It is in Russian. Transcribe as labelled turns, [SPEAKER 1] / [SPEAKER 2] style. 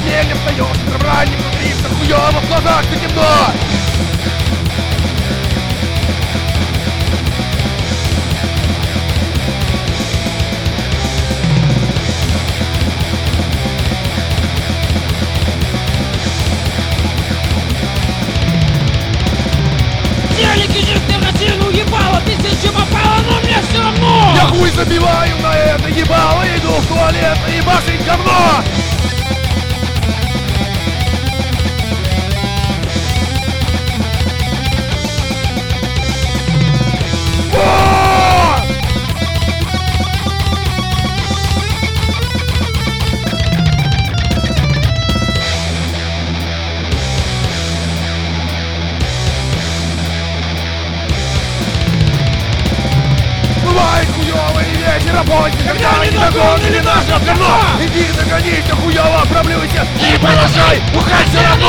[SPEAKER 1] еле встаешь, ранним внутри, все хуёво, в глазах ты темно.
[SPEAKER 2] Телеки альтернативу ебало, пиздец, чем попало, но мне все равно.
[SPEAKER 1] Я хуй забиваю на это ебало, иду в туалет и ебашить говно. Бывает хуёвый вечер работе, когда не догонили наше говно. Иди догонись, хуёво, проблюйся и продолжай бухать все равно.